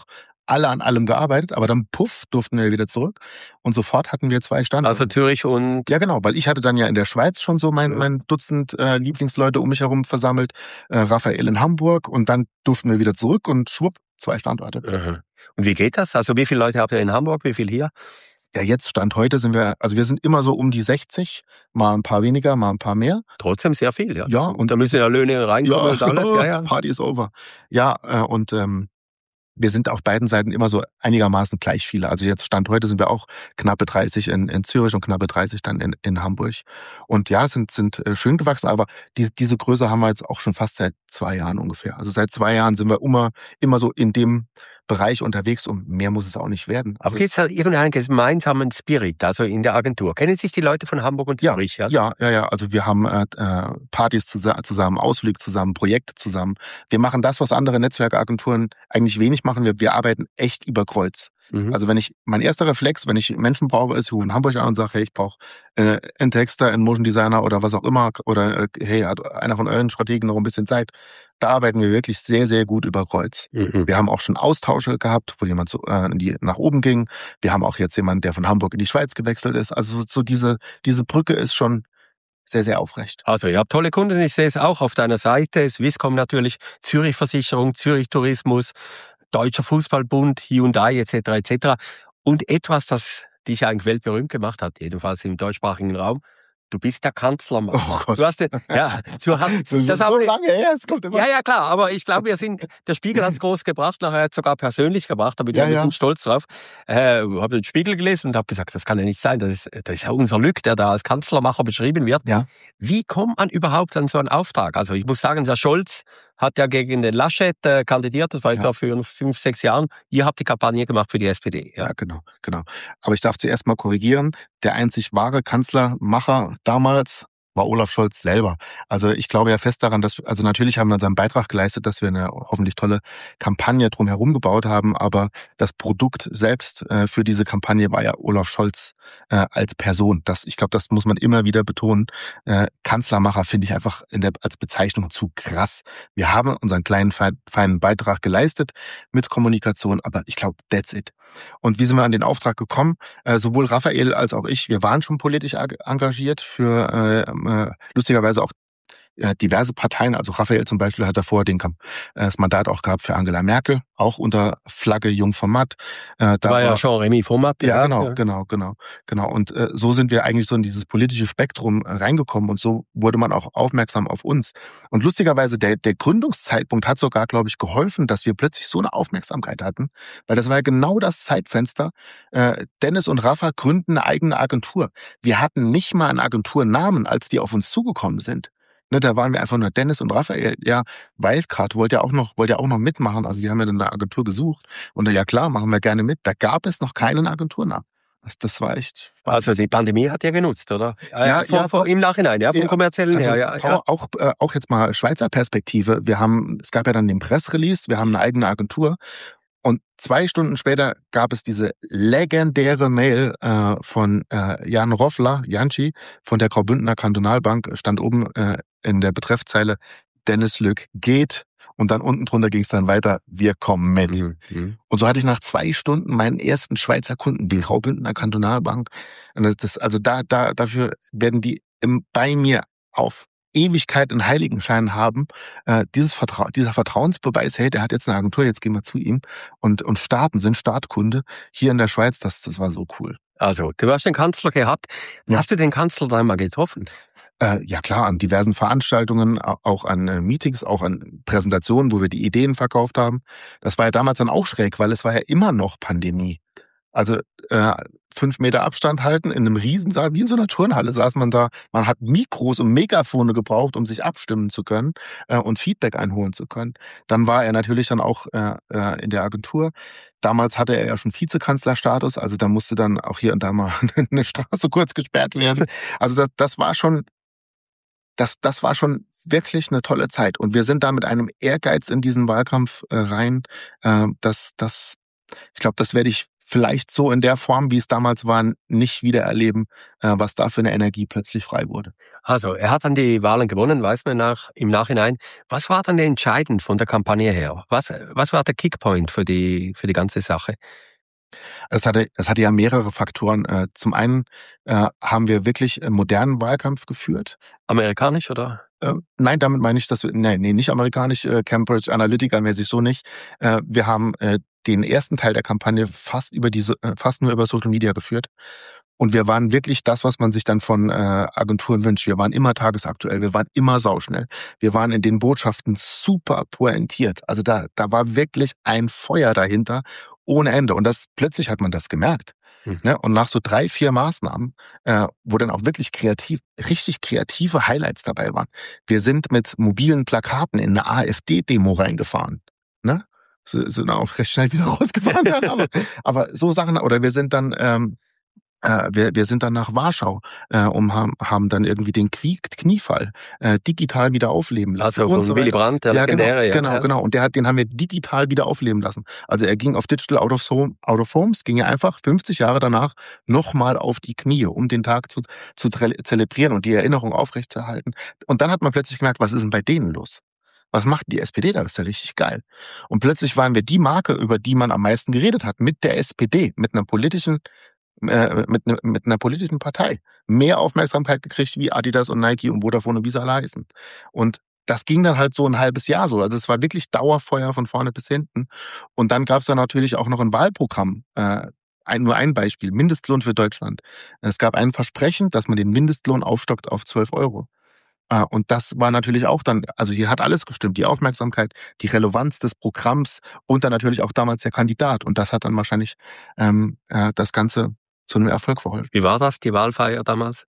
alle an allem gearbeitet, aber dann puff, durften wir wieder zurück und sofort hatten wir zwei Standorte. Also Zürich und... Ja, genau, weil ich hatte dann ja in der Schweiz schon so mein, mein Dutzend äh, Lieblingsleute um mich herum versammelt, äh, Raphael in Hamburg und dann durften wir wieder zurück und schwupp, zwei Standorte. Aha. Und wie geht das? Also wie viele Leute habt ihr in Hamburg, wie viel hier? Ja, jetzt Stand heute sind wir, also wir sind immer so um die sechzig, mal ein paar weniger, mal ein paar mehr. Trotzdem sehr viel, ja. Ja, Und da müssen ja Löhne reinkommen ja, und alles. Ja, ja. Party is over. Ja, äh, und ähm, wir sind auf beiden Seiten immer so einigermaßen gleich viele. Also jetzt Stand heute sind wir auch knappe dreißig in, in Zürich und knappe dreißig dann in, in Hamburg. Und ja, sind sind äh, schön gewachsen, aber die, diese Größe haben wir jetzt auch schon fast seit zwei Jahren ungefähr. Also seit zwei Jahren sind wir immer immer so in dem Bereich unterwegs und mehr muss es auch nicht werden. Also aber gibt es da irgendeinen gemeinsamen Spirit, also in der Agentur? Kennen sich die Leute von Hamburg und Zürich? Ja, ja, ja, ja. Also wir haben äh, Partys zusammen, Ausflüge zusammen, Projekte zusammen. Wir machen das, was andere Netzwerkagenturen eigentlich wenig machen. Wir, wir arbeiten echt über Kreuz. Mhm. Also wenn ich, mein erster Reflex, wenn ich Menschen brauche, ist, ich rufe in Hamburg an und sage, hey, ich brauche äh, einen Texter, einen Motion Designer oder was auch immer. Oder äh, hey, hat einer von euren Strategen noch ein bisschen Zeit? Da arbeiten wir wirklich sehr, sehr gut über Kreuz. Mhm. Wir haben auch schon Austausche gehabt, wo jemand so, äh, in die, nach oben ging. Wir haben auch jetzt jemanden, der von Hamburg in die Schweiz gewechselt ist. Also so diese, diese Brücke ist schon sehr, sehr aufrecht. Also ihr habt tolle Kunden, ich sehe es auch auf deiner Seite. Swisscom natürlich, Zürich Versicherung, Zürich Tourismus, Deutscher Fußballbund, Hyundai et cetera et cetera. Und etwas, das dich eigentlich weltberühmt gemacht hat, jedenfalls im deutschsprachigen Raum. Du bist der Kanzlermacher. Oh Gott. Du hast, ja, du hast, so, das so haben, lange her, es kommt immer. Ja, ja, klar, aber ich glaube, wir sind, der Spiegel hat es groß gebracht, nachher hat es sogar persönlich gebracht, da bin ich ja, ein bisschen ja. stolz drauf. Äh, habe den Spiegel gelesen und habe gesagt, das kann ja nicht sein, das ist, das ist ja unser Lück, der da als Kanzlermacher beschrieben wird. Ja. Wie kommt man überhaupt an so einen Auftrag? Also ich muss sagen, der Scholz hat ja gegen den Laschet äh, kandidiert, das war Ja. etwa für fünf, sechs Jahren. Ihr habt die Kampagne gemacht für die S P D. Ja, Ja, genau, genau. Aber ich darf zuerst mal korrigieren. Der einzig wahre Kanzlermacher damals war Olaf Scholz selber. Also ich glaube ja fest daran, dass, also natürlich haben wir unseren Beitrag geleistet, dass wir eine hoffentlich tolle Kampagne drumherum gebaut haben, aber das Produkt selbst äh, für diese Kampagne war ja Olaf Scholz äh, als Person. Das, ich glaube, das muss man immer wieder betonen. Äh, Kanzlermacher finde ich einfach in der, als Bezeichnung zu krass. Wir haben unseren kleinen, feinen Beitrag geleistet mit Kommunikation, aber ich glaube, that's it. Und wie sind wir an den Auftrag gekommen? Äh, sowohl Raphael als auch ich, wir waren schon politisch engagiert für äh, äh, lustigerweise auch äh, diverse Parteien. Also Raphael zum Beispiel hat davor den, äh, das Mandat auch gehabt für Angela Merkel, auch unter Flagge Jung vom Matt. Äh, da war ja Jean-Remy vom Matt. Ja, ja, genau, ja. genau, genau, genau. Und äh, so sind wir eigentlich so in dieses politische Spektrum äh, reingekommen und so wurde man auch aufmerksam auf uns. Und lustigerweise, der, der Gründungszeitpunkt hat sogar, glaube ich, geholfen, dass wir plötzlich so eine Aufmerksamkeit hatten, weil das war ja genau das Zeitfenster. Äh, Dennis und Rafa gründen eine eigene Agentur. Wir hatten nicht mal einen Agenturnamen, als die auf uns zugekommen sind. Ne, da waren wir einfach nur Dennis und Raphael. Ja, Wildcard wollte ja auch noch, wollte ja auch noch mitmachen. Also die haben ja dann eine Agentur gesucht. Und ja klar, machen wir gerne mit. Da gab es noch keinen Agenturnamen. Das, das war echt. Also die Pandemie hat ja genutzt, oder? Ja, vor, ja vor, im Nachhinein, ja, vom ja, kommerziellen also her. Ja, ja. Auch, äh, auch jetzt mal Schweizer Perspektive. Wir haben, es gab ja dann den Pressrelease. Wir haben eine eigene Agentur. Und zwei Stunden später gab es diese legendäre Mail äh, von äh, Jan Roffler, Janci, von der Graubündner Kantonalbank, stand oben äh, in der Betreffzeile, Dennis Lück geht. Und dann unten drunter ging es dann weiter, wir kommen mit. Mhm. Und so hatte ich nach zwei Stunden meinen ersten Schweizer Kunden, die Graubündner Kantonalbank. Und das, also da, da, dafür werden die im, bei mir auf Ewigkeit einen Heiligenschein haben, äh, dieses Vertra- dieser Vertrauensbeweis, hey, der hat jetzt eine Agentur, jetzt gehen wir zu ihm und, und starten, sind Startkunde hier in der Schweiz, das, das war so cool. Also, du hast den Kanzler gehabt. Ja. Hast du den Kanzler da mal getroffen? Äh, ja klar, an diversen Veranstaltungen, auch an äh, Meetings, auch an Präsentationen, wo wir die Ideen verkauft haben. Das war ja damals dann auch schräg, weil es war ja immer noch Pandemie. Also äh, fünf Meter Abstand halten, in einem Riesensaal, wie in so einer Turnhalle saß man da. Man hat Mikros und Megafone gebraucht, um sich abstimmen zu können äh, und Feedback einholen zu können. Dann war er natürlich dann auch äh, äh, in der Agentur. Damals hatte er ja schon Vizekanzlerstatus, also da musste dann auch hier und da mal eine Straße kurz gesperrt werden. Also das, das war schon, das, das war schon wirklich eine tolle Zeit. Und wir sind da mit einem Ehrgeiz in diesen Wahlkampf äh, rein, äh, dass das, ich glaube, das werde ich vielleicht so in der Form, wie es damals war, nicht wieder erleben, äh, was da für eine Energie plötzlich frei wurde. Also, er hat dann die Wahlen gewonnen, weiß man nach, im Nachhinein. Was war dann entscheidend von der Kampagne her? Was, was war der Kickpoint für die, für die ganze Sache? Es hatte, es hatte ja mehrere Faktoren. Äh, zum einen äh, haben wir wirklich einen modernen Wahlkampf geführt. Amerikanisch, oder? Äh, nein, damit meine ich, dass wir, nee, nee, nicht amerikanisch, äh, Cambridge Analytica-mäßig so nicht. Äh, wir haben äh, den ersten Teil der Kampagne fast über diese, äh, fast nur über Social Media geführt. Und wir waren wirklich das, was man sich dann von äh, Agenturen wünscht. Wir waren immer tagesaktuell, wir waren immer sauschnell. Wir waren in den Botschaften super pointiert. Also da, da war wirklich ein Feuer dahinter ohne Ende. Und das plötzlich hat man das gemerkt. Mhm. Ne? Und nach so drei, vier Maßnahmen, äh, wo dann auch wirklich kreativ, richtig kreative Highlights dabei waren. Wir sind mit mobilen Plakaten in eine AfD-Demo reingefahren. Ne? So, sind auch recht schnell wieder rausgefahren. Dann, aber, aber so Sachen, oder wir sind dann... Ähm, Äh, wir, wir sind dann nach Warschau äh, und haben, haben dann irgendwie den Knie, Kniefall äh, digital wieder aufleben lassen. Also von Willy Brandt, der ja, legendäre. Genau, ja, genau, ja. genau. Und der hat, den haben wir digital wieder aufleben lassen. Also er ging auf Digital Out of Home, Out of Homes, ging er einfach fünfzig Jahre danach nochmal auf die Knie, um den Tag zu, zu zelebrieren und die Erinnerung aufrechtzuerhalten. Und dann hat man plötzlich gemerkt, was ist denn bei denen los? Was macht die S P D da? Das ist ja richtig geil. Und plötzlich waren wir die Marke, über die man am meisten geredet hat, mit der S P D, mit einer politischen Mit, ne, mit einer politischen Partei mehr Aufmerksamkeit gekriegt wie Adidas und Nike und Vodafone und wie sie alle heißen. Und das ging dann halt so ein halbes Jahr so. Also es war wirklich Dauerfeuer von vorne bis hinten. Und dann gab es dann natürlich auch noch ein Wahlprogramm. Äh, ein, nur ein Beispiel, Mindestlohn für Deutschland. Es gab ein Versprechen, dass man den Mindestlohn aufstockt auf zwölf Euro. Und das war natürlich auch dann, also hier hat alles gestimmt, die Aufmerksamkeit, die Relevanz des Programms und dann natürlich auch damals der Kandidat. Und das hat dann wahrscheinlich ähm, äh, das Ganze zu einem Erfolg verholfen. Wie war das, die Wahlfeier damals?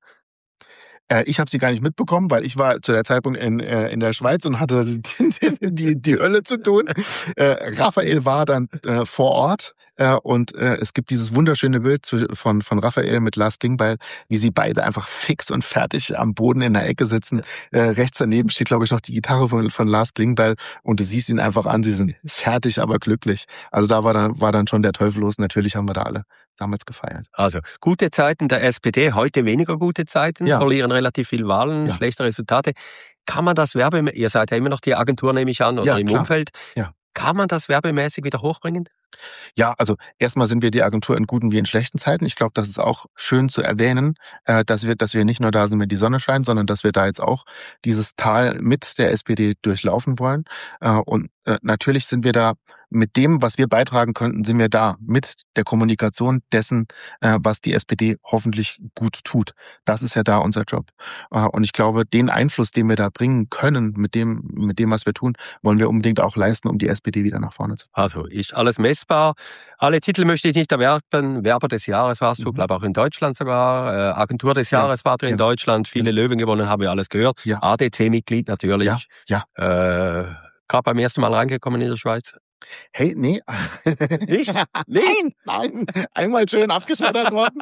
Äh, ich habe sie gar nicht mitbekommen, weil ich war zu der Zeitpunkt in, äh, in der Schweiz und hatte die, die, die Hölle zu tun. Äh, Raphael war dann äh, vor Ort. Äh, und äh, es gibt dieses wunderschöne Bild von, von Raphael mit Lars Klingbeil, wie sie beide einfach fix und fertig am Boden in der Ecke sitzen. Äh, rechts daneben steht, glaube ich, noch die Gitarre von, von Lars Klingbeil und du siehst ihn einfach an, sie sind fertig, aber glücklich. Also da war dann, war dann schon der Teufel los. Natürlich haben wir da alle damals gefeiert. Also gute Zeiten der S P D, heute weniger gute Zeiten, ja. verlieren relativ viel Wahlen, ja. schlechte Resultate. Kann man das Werbe, ihr seid ja immer noch die Agentur, nehme ich an, oder ja, im klar. Umfeld. Ja. Kann man das werbemäßig wieder hochbringen? Ja, also erstmal sind wir die Agentur in guten wie in schlechten Zeiten. Ich glaube, das ist auch schön zu erwähnen, äh, dass wir, dass wir nicht nur da sind, wenn die Sonne scheint, sondern dass wir da jetzt auch dieses Tal mit der S P D durchlaufen wollen. Äh, und äh, natürlich sind wir da mit dem, was wir beitragen könnten, sind wir da mit der Kommunikation dessen, äh, was die S P D hoffentlich gut tut. Das ist ja da unser Job. Äh, und ich glaube, den Einfluss, den wir da bringen können, mit dem, mit dem, was wir tun, wollen wir unbedingt auch leisten, um die S P D wieder nach vorne zu bringen. Also ist alles messbar. Alle Titel möchte ich nicht erwerben. Werber des Jahres warst du, mhm. glaube auch in Deutschland sogar. Äh, Agentur des Jahres ja. war drin in ja. Deutschland. Viele ja. Löwen gewonnen, haben wir alles gehört. Ja. A D C-Mitglied natürlich. Ja. ja. Äh, gerade beim ersten Mal reingekommen in der Schweiz. Hey, nee. Nicht? Nein, nein. Einmal schön abgeschmettert worden.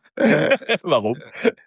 Warum?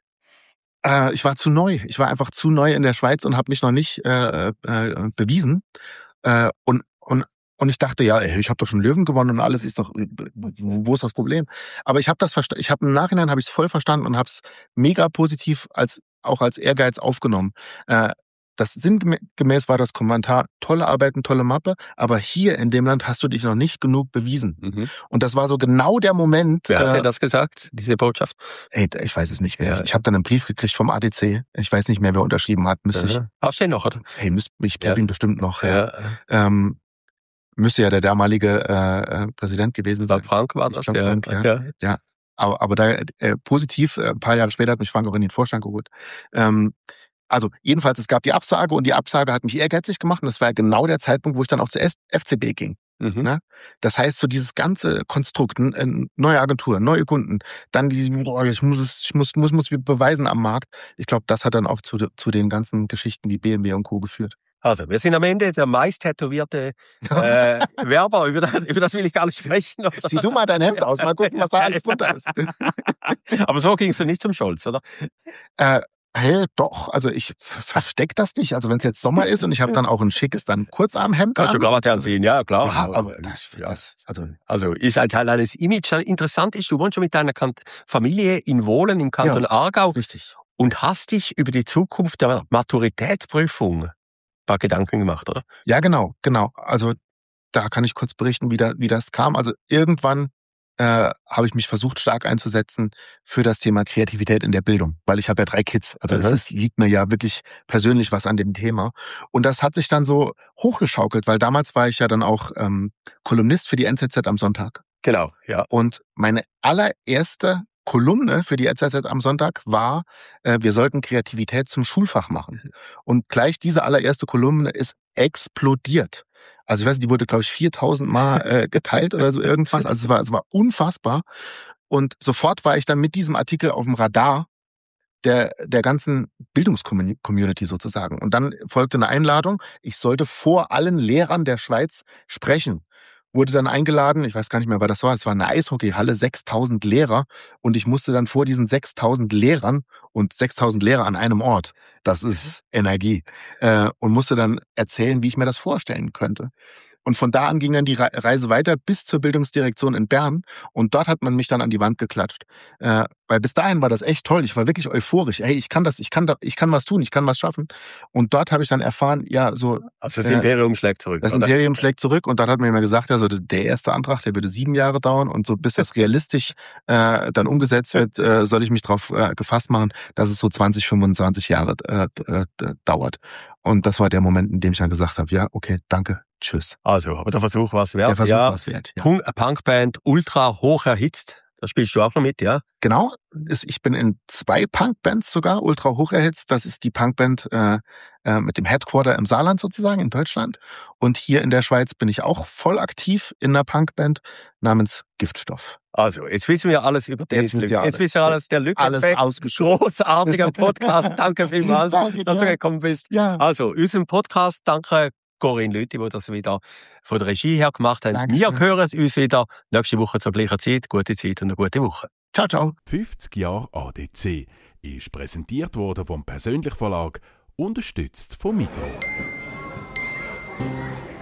Äh, ich war zu neu. Ich war einfach zu neu in der Schweiz und habe mich noch nicht äh, äh, bewiesen. Äh, und, und Und ich dachte, ja, ey, ich habe doch schon Löwen gewonnen und alles ist doch, wo ist das Problem? Aber ich habe das verstanden, ich habe im Nachhinein habe ich es voll verstanden und habe es mega positiv als auch als Ehrgeiz aufgenommen. Äh, das sinngemäß war das Kommentar, tolle Arbeiten, tolle Mappe, aber hier in dem Land hast du dich noch nicht genug bewiesen. Mhm. Und das war so genau der Moment. Wer hat äh, dir das gesagt, diese Botschaft? Ey, ich weiß es nicht mehr. Ja. Ich habe dann einen Brief gekriegt vom A D C. Ich weiß nicht mehr, wer unterschrieben hat. Müsste ich. Hast du den noch, oder? Hey, müsst, ich ja. habe ihn bestimmt noch. Ja. ja. Ähm, Müsste ja der damalige äh, Präsident gewesen sein. Frank war das, glaub, ja. Frank, ja. ja. ja. Aber, aber da äh, positiv, äh, ein paar Jahre später hat mich Frank auch in den Vorstand geholt. Ähm, also jedenfalls, es gab die Absage und die Absage hat mich ehrgeizig gemacht und das war genau der Zeitpunkt, wo ich dann auch zur F C B ging. Mhm. Ne? Das heißt, so dieses ganze Konstrukt, äh, neue Agentur, neue Kunden, dann die, oh, ich muss es, ich muss, muss, muss beweisen am Markt. Ich glaube, das hat dann auch zu, zu den ganzen Geschichten wie B M W und Co. geführt. Also, wir sind am Ende der meist tätowierte äh, Werber. Über das, über das will ich gar nicht sprechen. Oder? Zieh du mal dein Hemd aus, mal gucken, was da alles drunter ist. Aber so gingst du nicht zum Scholz, oder? Äh, Hey, doch, also ich verstecke das nicht. Also wenn es jetzt Sommer ist und ich habe dann auch ein schickes, dann Kurzarmhemd Kannst du Krawatte anziehen, ja klar. Ja, aber das, das also, also ist ein Teil eines Image. Interessant ist, du wohnst schon mit deiner Familie in Wohlen im Kanton ja, Aargau. Richtig. Und hast dich über die Zukunft der Maturitätsprüfung ein paar Gedanken gemacht, oder? Ja, genau, genau. Also da kann ich kurz berichten, wie, da, wie das kam. Also irgendwann äh, habe ich mich versucht, stark einzusetzen für das Thema Kreativität in der Bildung, weil ich habe ja drei Kids. Also es Mhm. ist, liegt mir ja wirklich persönlich was an dem Thema. Und das hat sich dann so hochgeschaukelt, weil damals war ich ja dann auch ähm, Kolumnist für die N Z Z am Sonntag. Genau, ja. Und meine allererste Kolumne für die N Z Z am Sonntag war, äh, wir sollten Kreativität zum Schulfach machen. Und gleich diese allererste Kolumne ist explodiert. Also ich weiß nicht, die wurde, glaube ich, viertausend Mal äh, geteilt oder so irgendwas. Also es war, es war unfassbar. Und sofort war ich dann mit diesem Artikel auf dem Radar der, der ganzen Bildungscommunity sozusagen. Und dann folgte eine Einladung, ich sollte vor allen Lehrern der Schweiz sprechen. Wurde dann eingeladen, ich weiß gar nicht mehr, wer das war, es war eine Eishockeyhalle, sechstausend Lehrer und ich musste dann vor diesen sechstausend Lehrern und sechstausend Lehrer an einem Ort, das ist Energie, äh, und musste dann erzählen, wie ich mir das vorstellen könnte. Und von da an ging dann die Reise weiter bis zur Bildungsdirektion in Bern und dort hat man mich dann an die Wand geklatscht. Äh, weil bis dahin war das echt toll, ich war wirklich euphorisch. Hey, ich kann das, ich kann da, ich kann was tun, ich kann was schaffen. Und dort habe ich dann erfahren, ja, so... Also das Imperium äh, schlägt zurück. Das Imperium schlägt zurück und dann hat man immer gesagt, ja, so der erste Antrag, der würde sieben Jahre dauern und so bis das realistisch äh, dann umgesetzt wird, äh, soll ich mich drauf äh, gefasst machen, dass es so zwanzig, fünfundzwanzig Jahre äh, äh, dauert. Und das war der Moment, in dem ich dann gesagt habe, ja, okay, danke. Tschüss. Also, aber der Versuch war es wert. Der Versuch ja. war es wert, ja. Punkband, ultra hoch erhitzt. Da spielst du auch noch mit, ja? Genau. Ich bin in zwei Punkbands sogar ultra hoch erhitzt. Das ist die Punkband äh, äh, mit dem Headquarter im Saarland sozusagen, in Deutschland. Und hier in der Schweiz bin ich auch voll aktiv in einer Punkband namens Giftstoff. Also, jetzt wissen wir alles über den Jetzt, Lück. ja Jetzt wissen wir alles, der Lück. Alles ausgeschrieben. Großartiger Podcast. Danke vielmals, Danke, dass du ja. gekommen bist. Ja. Also, unserem Podcast, danke Corinne Lüthi, die das wieder von der Regie her gemacht hat. Dankeschön. Wir hören uns wieder nächste Woche zur gleichen Zeit. Gute Zeit und eine gute Woche. Ciao, ciao. fünfzig Jahre A D C ist präsentiert worden vom Persönlich Verlag, unterstützt vom Migros.